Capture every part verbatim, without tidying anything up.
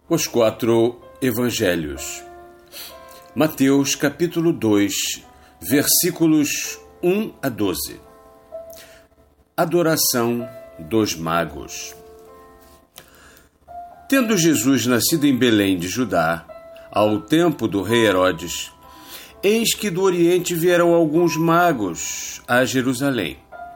Os quatro Evangelhos. Mateus capítulo dois, versículos um a doze. Adoração dos magos. Tendo Jesus nascido em Belém de Judá, ao tempo do rei Herodes, eis que do Oriente vieram alguns magos a Jerusalém,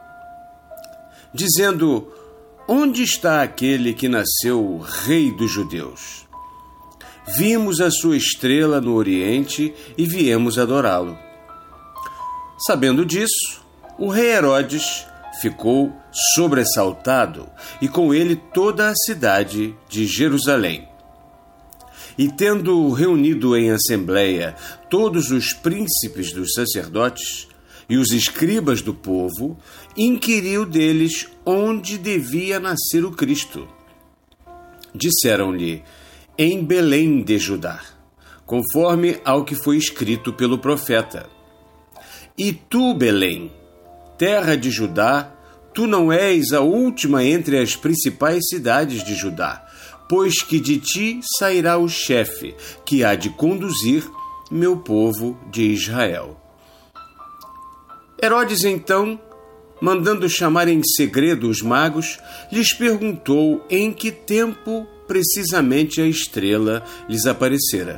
dizendo: onde está aquele que nasceu rei dos judeus? Vimos a sua estrela no Oriente e viemos adorá-lo. Sabendo disso, o rei Herodes ficou sobressaltado e com ele toda a cidade de Jerusalém. E tendo reunido em assembleia todos os príncipes dos sacerdotes e os escribas do povo, inquiriu deles onde devia nascer o Cristo. Disseram-lhe: em Belém de Judá, conforme ao que foi escrito pelo profeta. E tu, Belém, terra de Judá, tu não és a última entre as principais cidades de Judá, pois que de ti sairá o chefe, que há de conduzir meu povo de Israel. Herodes, então, mandando chamar em segredo os magos, lhes perguntou em que tempo precisamente a estrela lhes aparecera.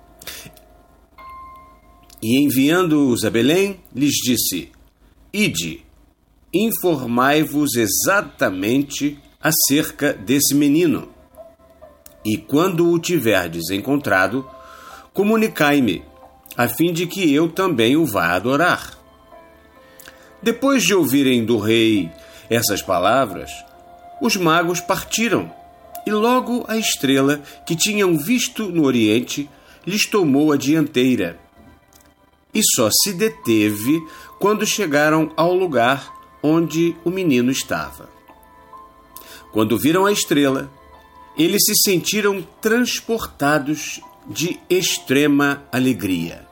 E enviando-os a Belém, lhes disse: ide, informai-vos exatamente acerca desse menino, e quando o tiverdes encontrado, comunicai-me, a fim de que eu também o vá adorar. Depois de ouvirem do rei essas palavras, os magos partiram, e logo a estrela que tinham visto no Oriente lhes tomou a dianteira, e só se deteve quando chegaram ao lugar onde o menino estava. Quando viram a estrela, eles se sentiram transportados de extrema alegria.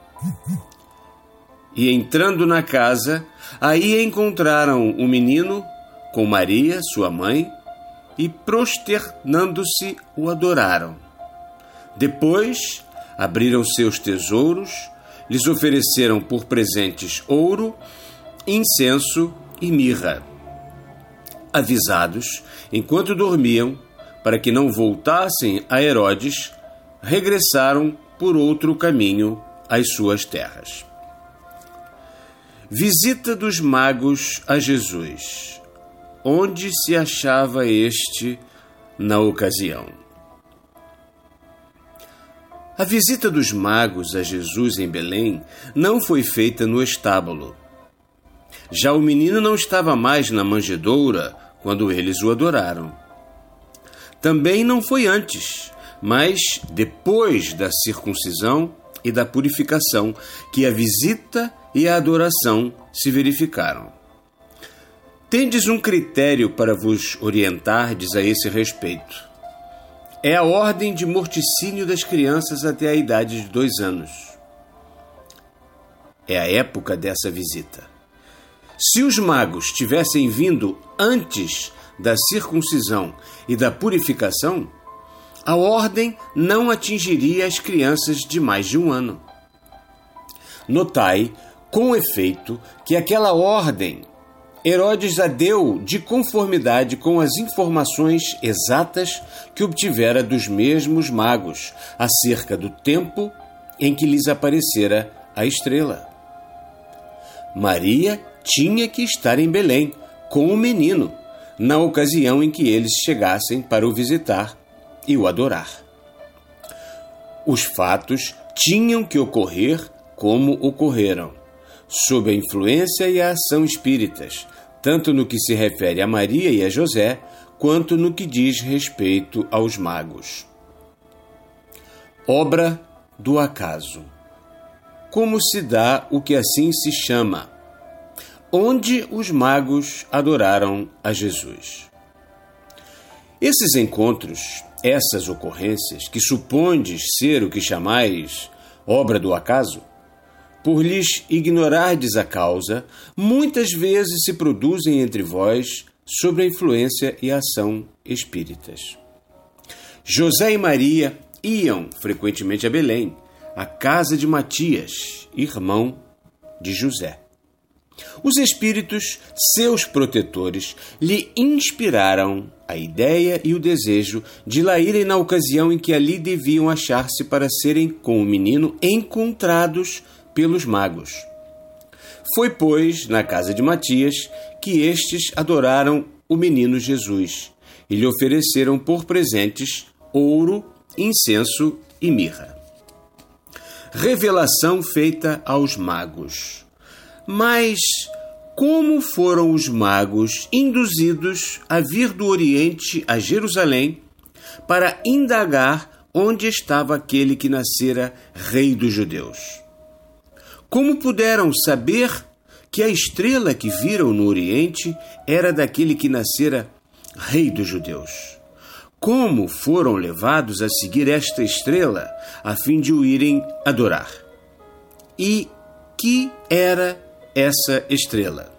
E entrando na casa, aí encontraram o menino com Maria, sua mãe, e prosternando-se o adoraram. Depois abriram seus tesouros, lhes ofereceram por presentes ouro, incenso e mirra. Avisados, enquanto dormiam, para que não voltassem a Herodes, regressaram por outro caminho às suas terras. Visita dos magos a Jesus. Onde se achava este na ocasião? A visita dos magos a Jesus em Belém não foi feita no estábulo. Já o menino não estava mais na manjedoura quando eles o adoraram. Também não foi antes, mas depois da circuncisão e da purificação que a visita e a adoração se verificaram. Tendes um critério para vos orientardes a esse respeito. É a ordem de morticínio das crianças até a idade de dois anos. É a época dessa visita. Se os magos tivessem vindo antes da circuncisão e da purificação, a ordem não atingiria as crianças de mais de um ano. Notai, com efeito, que aquela ordem Herodes a deu de conformidade com as informações exatas que obtivera dos mesmos magos acerca do tempo em que lhes aparecera a estrela. Maria tinha que estar em Belém com o menino na ocasião em que eles chegassem para o visitar e o adorar. Os fatos tinham que ocorrer como ocorreram, sob a influência e a ação espíritas, tanto no que se refere a Maria e a José, quanto no que diz respeito aos magos. Obra do acaso. Como se dá o que assim se chama? Onde os magos adoraram a Jesus. Esses encontros, essas ocorrências, que supondes ser o que chamais obra do acaso, por lhes ignorardes a causa, muitas vezes se produzem entre vós sob a influência e a ação espíritas. José e Maria iam frequentemente a Belém, à casa de Matias, irmão de José. Os espíritos, seus protetores, lhe inspiraram a ideia e o desejo de lá irem na ocasião em que ali deviam achar-se para serem, com o menino, encontrados pelos magos. Foi, pois, na casa de Matias que estes adoraram o menino Jesus e lhe ofereceram por presentes ouro, incenso e mirra. Revelação feita aos magos. Mas como foram os magos induzidos a vir do Oriente a Jerusalém para indagar onde estava aquele que nascera rei dos judeus? Como puderam saber que a estrela que viram no Oriente era daquele que nascera rei dos judeus? Como foram levados a seguir esta estrela a fim de o irem adorar? E que era essa estrela?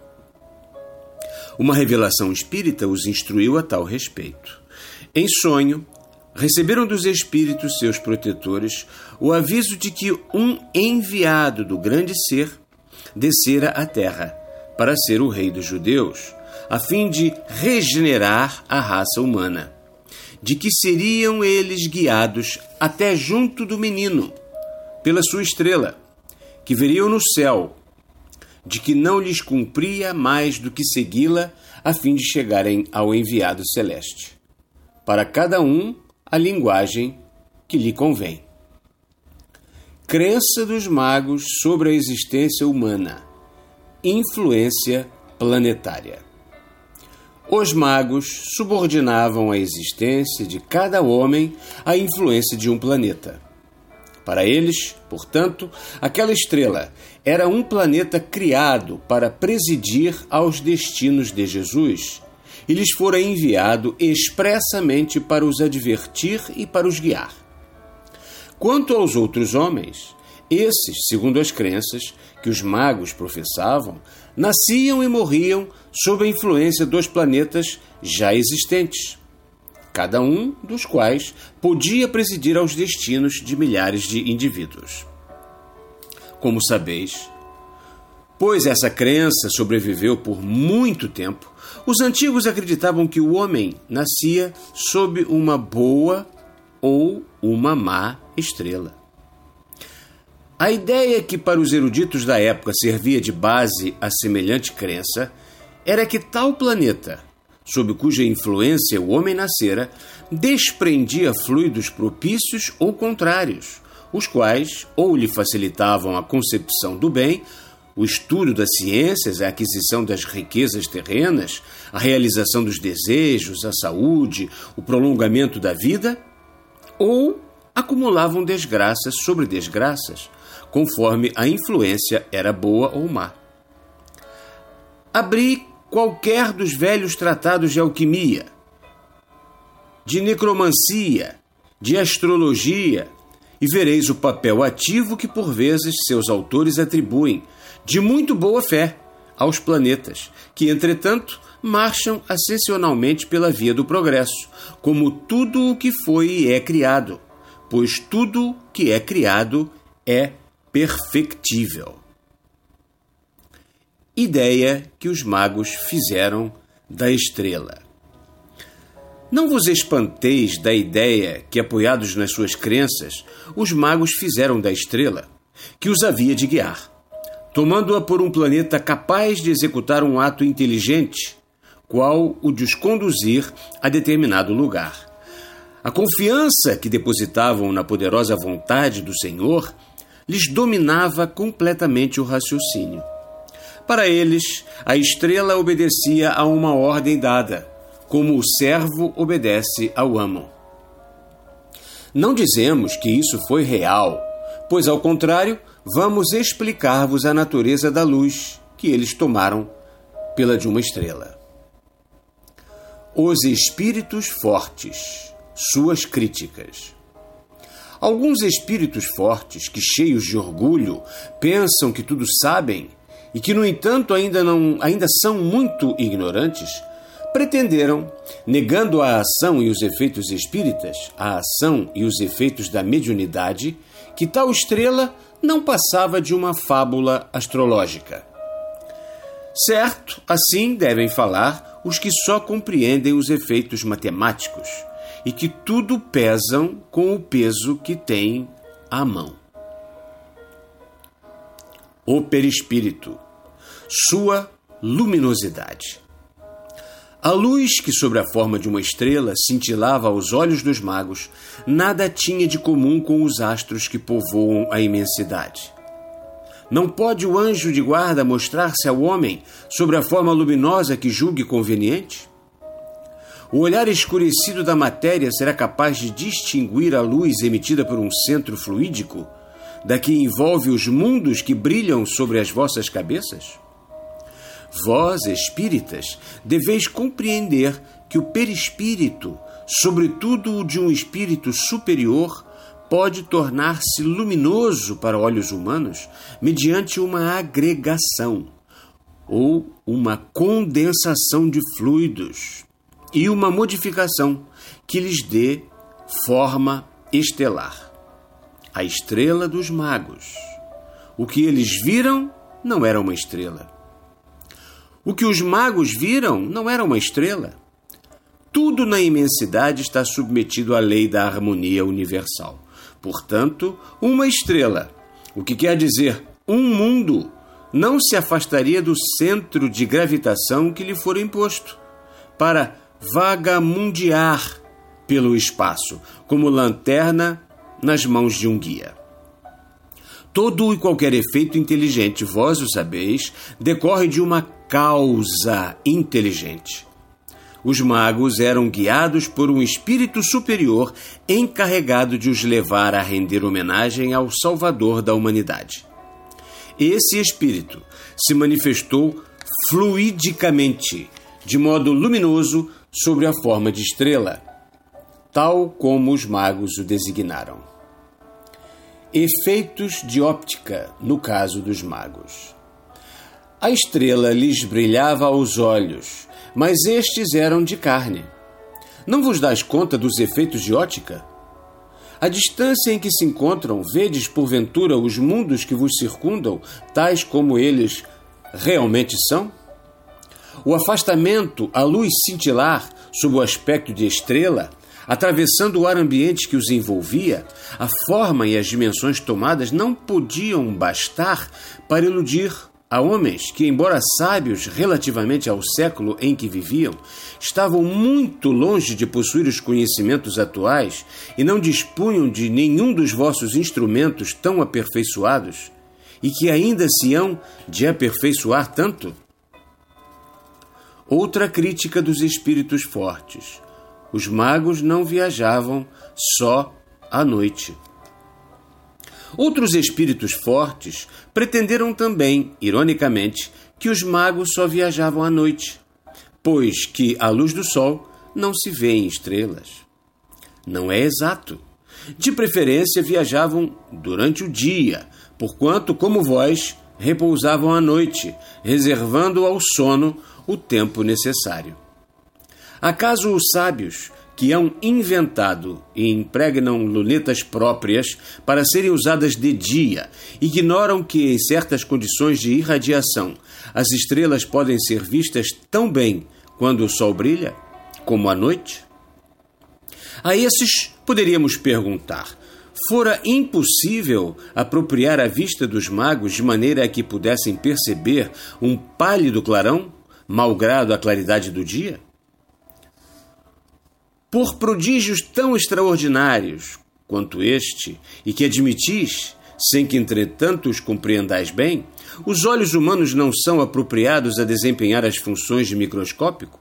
Uma revelação espírita os instruiu a tal respeito. Em sonho, receberam dos espíritos seus protetores o aviso de que um enviado do grande ser descera à terra para ser o rei dos judeus, a fim de regenerar a raça humana, de que seriam eles guiados até junto do menino, pela sua estrela, que veriam no céu, de que não lhes cumpria mais do que segui-la a fim de chegarem ao enviado celeste. Para cada um, a linguagem que lhe convém. Crença dos magos sobre a existência humana. Influência planetária. Os magos subordinavam a existência de cada homem à influência de um planeta. Para eles, portanto, aquela estrela era um planeta criado para presidir aos destinos de Jesus e lhes fora enviado expressamente para os advertir e para os guiar. Quanto aos outros homens, esses, segundo as crenças que os magos professavam, nasciam e morriam sob a influência dos planetas já existentes, cada um dos quais podia presidir aos destinos de milhares de indivíduos. Como sabeis, pois essa crença sobreviveu por muito tempo, os antigos acreditavam que o homem nascia sob uma boa ou uma má estrela. A ideia que para os eruditos da época servia de base a semelhante crença era que tal planeta, sob cuja influência o homem nascera, desprendia fluidos propícios ou contrários, os quais ou lhe facilitavam a concepção do bem, o estudo das ciências, a aquisição das riquezas terrenas, a realização dos desejos, a saúde, o prolongamento da vida, ou acumulavam desgraças sobre desgraças, conforme a influência era boa ou má. Abri qualquer dos velhos tratados de alquimia, de necromancia, de astrologia, e vereis o papel ativo que por vezes seus autores atribuem, de muito boa fé, aos planetas, que, entretanto, marcham ascensionalmente pela via do progresso, como tudo o que foi e é criado, pois tudo que é criado é perfectível. Ideia que os magos fizeram da estrela. Não vos espanteis da ideia que, apoiados nas suas crenças, os magos fizeram da estrela, que os havia de guiar, tomando-a por um planeta capaz de executar um ato inteligente, qual o de os conduzir a determinado lugar. A confiança que depositavam na poderosa vontade do Senhor lhes dominava completamente o raciocínio. Para eles, a estrela obedecia a uma ordem dada, como o servo obedece ao amo. Não dizemos que isso foi real, pois, ao contrário, vamos explicar-vos a natureza da luz que eles tomaram pela de uma estrela. Os espíritos fortes, suas críticas. Alguns espíritos fortes que, cheios de orgulho, pensam que tudo sabem e que, no entanto, ainda, não, ainda são muito ignorantes, pretenderam, negando a ação e os efeitos espíritas, a ação e os efeitos da mediunidade, que tal estrela não passava de uma fábula astrológica. Certo, assim devem falar os que só compreendem os efeitos matemáticos e que tudo pesam com o peso que têm à mão. O perispírito, sua luminosidade. A luz que sobre a forma de uma estrela cintilava aos olhos dos magos nada tinha de comum com os astros que povoam a imensidade. Não pode o anjo de guarda mostrar-se ao homem sobre a forma luminosa que julgue conveniente? O olhar escurecido da matéria será capaz de distinguir a luz emitida por um centro fluídico da que envolve os mundos que brilham sobre as vossas cabeças? Vós, espíritas, deveis compreender que o perispírito, sobretudo o de um espírito superior, pode tornar-se luminoso para olhos humanos mediante uma agregação ou uma condensação de fluidos e uma modificação que lhes dê forma estelar. A estrela dos magos. O que eles viram não era uma estrela. O que os magos viram não era uma estrela. Tudo na imensidade está submetido à lei da harmonia universal. Portanto, uma estrela, o que quer dizer um mundo, não se afastaria do centro de gravitação que lhe for imposto, para vagamundear pelo espaço, como lanterna nas mãos de um guia. Todo e qualquer efeito inteligente, vós o sabeis, decorre de uma causa inteligente. Os magos eram guiados por um espírito superior encarregado de os levar a render homenagem ao Salvador da humanidade. Esse espírito se manifestou fluidicamente, de modo luminoso, sobre a forma de estrela, tal como os magos o designaram. Efeitos de óptica, no caso dos magos. A estrela lhes brilhava aos olhos, mas estes eram de carne. Não vos dás conta dos efeitos de óptica? A distância em que se encontram, vedes porventura os mundos que vos circundam, tais como eles realmente são? O afastamento, a luz cintilar, sob o aspecto de estrela, atravessando o ar ambiente que os envolvia, a forma e as dimensões tomadas não podiam bastar para iludir a homens que, embora sábios relativamente ao século em que viviam, estavam muito longe de possuir os conhecimentos atuais e não dispunham de nenhum dos vossos instrumentos tão aperfeiçoados e que ainda se hão de aperfeiçoar tanto? Outra crítica dos espíritos fortes. Os magos não viajavam só à noite. Outros espíritos fortes pretenderam também, ironicamente, que os magos só viajavam à noite, pois que, à luz do sol, não se vêem estrelas. Não é exato. De preferência, viajavam durante o dia, porquanto, como vós, repousavam à noite, reservando ao sono o tempo necessário. Acaso os sábios, que hão inventado e impregnam lunetas próprias para serem usadas de dia, ignoram que, em certas condições de irradiação, as estrelas podem ser vistas tão bem quando o sol brilha, como à noite? A esses poderíamos perguntar: fora impossível apropriar a vista dos magos de maneira a que pudessem perceber um pálido clarão, malgrado a claridade do dia? Por prodígios tão extraordinários quanto este, e que admitis, sem que entretanto os compreendais bem, os olhos humanos não são apropriados a desempenhar as funções de microscópio?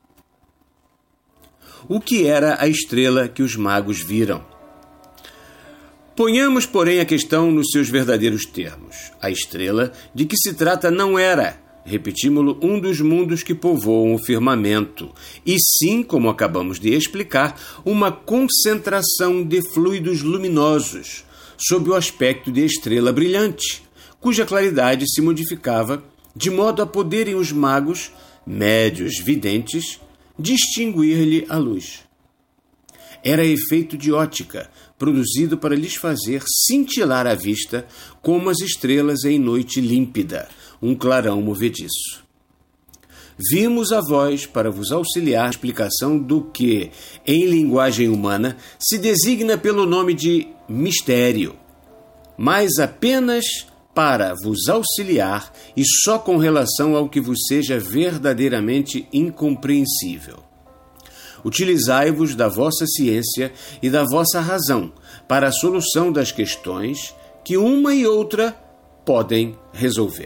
O que era a estrela que os magos viram? Ponhamos, porém, a questão nos seus verdadeiros termos. A estrela de que se trata não era, repetímo-lo, um dos mundos que povoam o firmamento, e sim, como acabamos de explicar, uma concentração de fluidos luminosos, sob o aspecto de estrela brilhante, cuja claridade se modificava de modo a poderem os magos, médios videntes, distinguir-lhe a luz. Era efeito de ótica, produzido para lhes fazer cintilar a vista como as estrelas em noite límpida, um clarão movediço. Vimos a vós para vos auxiliar na explicação do que, em linguagem humana, se designa pelo nome de mistério, mas apenas para vos auxiliar e só com relação ao que vos seja verdadeiramente incompreensível. Utilizai-vos da vossa ciência e da vossa razão para a solução das questões que uma e outra podem resolver.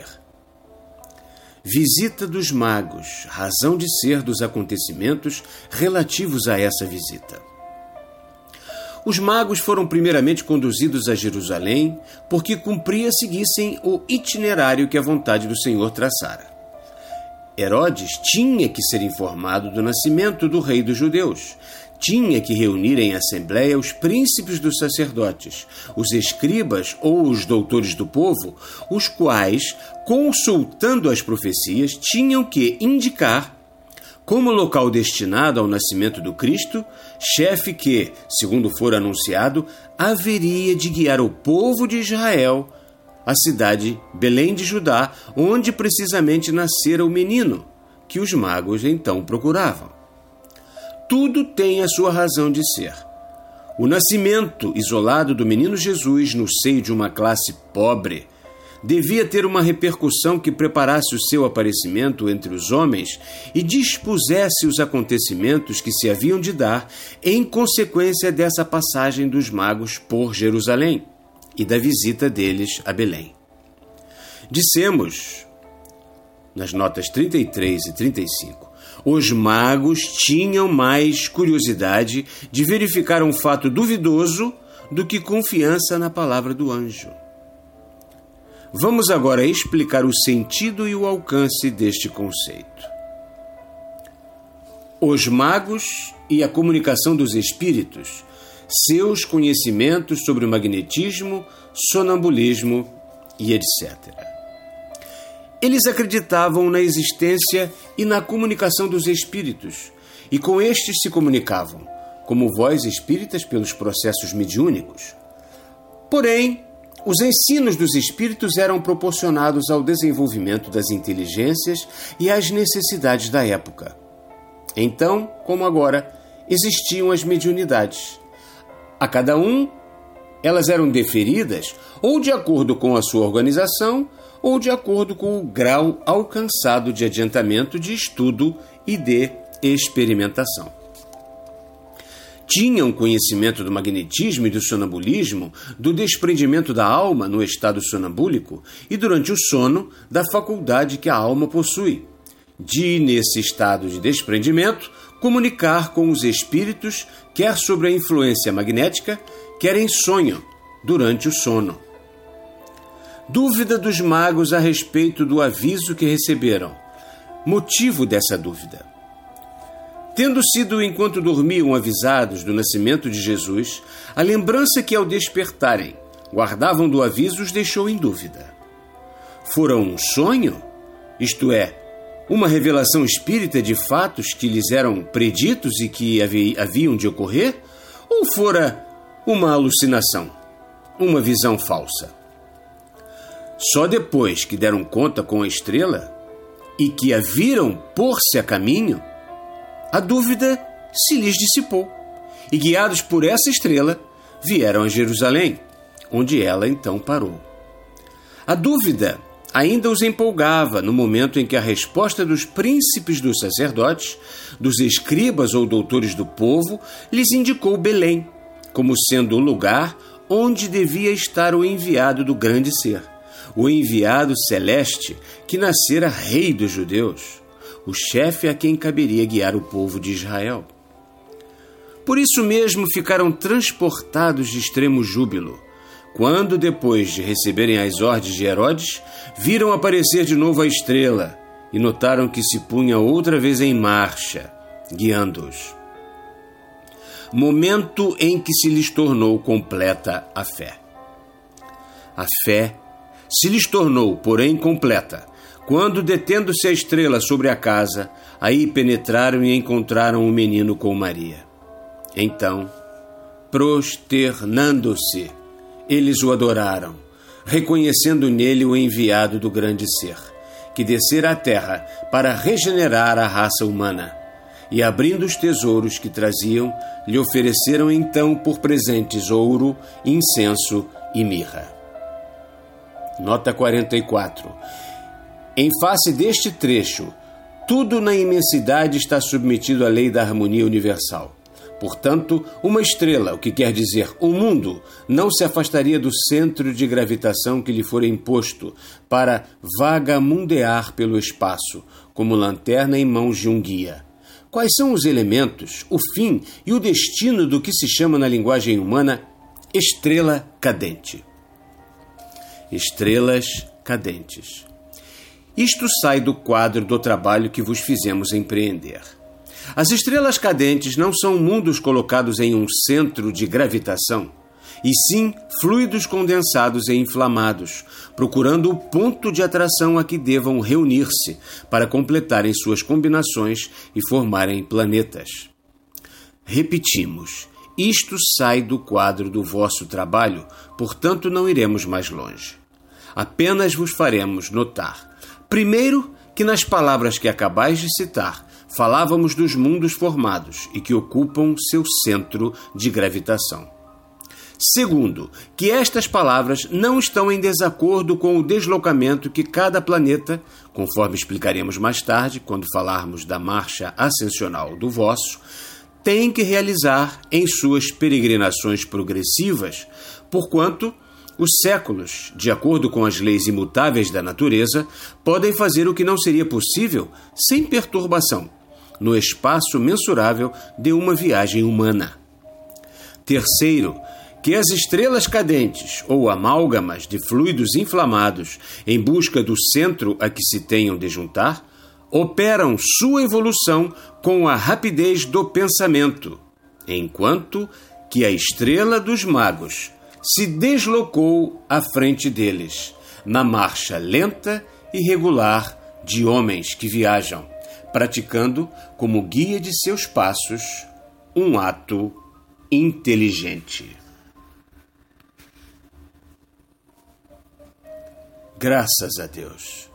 Visita dos magos, razão de ser dos acontecimentos relativos a essa visita. Os magos foram primeiramente conduzidos a Jerusalém porque cumpria seguissem o itinerário que a vontade do Senhor traçara. Herodes tinha que ser informado do nascimento do rei dos judeus. Tinha que reunir em assembleia os príncipes dos sacerdotes, os escribas ou os doutores do povo, os quais, consultando as profecias, tinham que indicar, como local destinado ao nascimento do Cristo, chefe que, segundo for anunciado, haveria de guiar o povo de Israel à cidade Belém de Judá, onde precisamente nascera o menino, que os magos então procuravam. Tudo tem a sua razão de ser. O nascimento isolado do menino Jesus no seio de uma classe pobre devia ter uma repercussão que preparasse o seu aparecimento entre os homens e dispusesse os acontecimentos que se haviam de dar em consequência dessa passagem dos magos por Jerusalém e da visita deles a Belém. Dissemos, nas notas trinta e três e trinta e cinco, os magos tinham mais curiosidade de verificar um fato duvidoso do que confiança na palavra do anjo. Vamos agora explicar o sentido e o alcance deste conceito. Os magos e a comunicação dos espíritos, seus conhecimentos sobre o magnetismo, sonambulismo e etcétera. Eles acreditavam na existência e na comunicação dos espíritos, e com estes se comunicavam, como vós espíritas pelos processos mediúnicos. Porém, os ensinos dos espíritos eram proporcionados ao desenvolvimento das inteligências e às necessidades da época. Então, como agora, existiam as mediunidades. A cada um, elas eram deferidas ou de acordo com a sua organização ou de acordo com o grau alcançado de adiantamento de estudo e de experimentação. Tinham conhecimento do magnetismo e do sonambulismo, do desprendimento da alma no estado sonambúlico e, durante o sono, da faculdade que a alma possui, de, nesse estado de desprendimento, comunicar com os espíritos, quer sobre a influência magnética, quer em sonho, durante o sono. Dúvida dos magos a respeito do aviso que receberam. Motivo dessa dúvida. Tendo sido, enquanto dormiam, avisados do nascimento de Jesus, a lembrança que, ao despertarem, guardavam do aviso os deixou em dúvida. Fora um sonho? Isto é, uma revelação espírita de fatos que lhes eram preditos e que haviam de ocorrer? Ou fora uma alucinação, uma visão falsa? Só depois que deram conta com a estrela e que a viram pôr-se a caminho, a dúvida se lhes dissipou, e guiados por essa estrela, vieram a Jerusalém, onde ela então parou. A dúvida ainda os empolgava no momento em que a resposta dos príncipes dos sacerdotes, dos escribas ou doutores do povo, lhes indicou Belém, como sendo o lugar onde devia estar o enviado do grande ser, o enviado celeste que nascera rei dos judeus, o chefe a quem caberia guiar o povo de Israel. Por isso mesmo ficaram transportados de extremo júbilo, quando, depois de receberem as ordens de Herodes, viram aparecer de novo a estrela e notaram que se punha outra vez em marcha, guiando-os. Momento em que se lhes tornou completa a fé. A fé se lhes tornou, porém, completa, Quando, detendo-se a estrela sobre a casa, aí penetraram e encontraram o menino com Maria. Então, prosternando-se, eles o adoraram, reconhecendo nele o enviado do grande ser, que descera à terra para regenerar a raça humana. E, abrindo os tesouros que traziam, lhe ofereceram então por presentes ouro, incenso e mirra. Nota quarenta e quatro. Em face deste trecho, tudo na imensidade está submetido à lei da harmonia universal. Portanto, uma estrela, o que quer dizer o mundo, não se afastaria do centro de gravitação que lhe fora imposto para vagamundear pelo espaço, como lanterna em mãos de um guia. Quais são os elementos, o fim e o destino do que se chama na linguagem humana estrela cadente? Estrelas cadentes. Isto sai do quadro do trabalho que vos fizemos empreender. As estrelas cadentes não são mundos colocados em um centro de gravitação, e sim fluidos condensados e inflamados, procurando o ponto de atração a que devam reunir-se para completarem suas combinações e formarem planetas. Repetimos, isto sai do quadro do vosso trabalho, portanto não iremos mais longe. Apenas vos faremos notar, primeiro, que nas palavras que acabais de citar, falávamos dos mundos formados e que ocupam seu centro de gravitação. Segundo, que estas palavras não estão em desacordo com o deslocamento que cada planeta, conforme explicaremos mais tarde, quando falarmos da marcha ascensional do vosso, tem que realizar em suas peregrinações progressivas, porquanto os séculos, de acordo com as leis imutáveis da natureza, podem fazer o que não seria possível sem perturbação, no espaço mensurável de uma viagem humana. Terceiro, que as estrelas cadentes ou amálgamas de fluidos inflamados em busca do centro a que se tenham de juntar, operam sua evolução com a rapidez do pensamento, enquanto que a estrela dos magos se deslocou à frente deles, na marcha lenta e regular de homens que viajam, praticando como guia de seus passos um ato inteligente. Graças a Deus.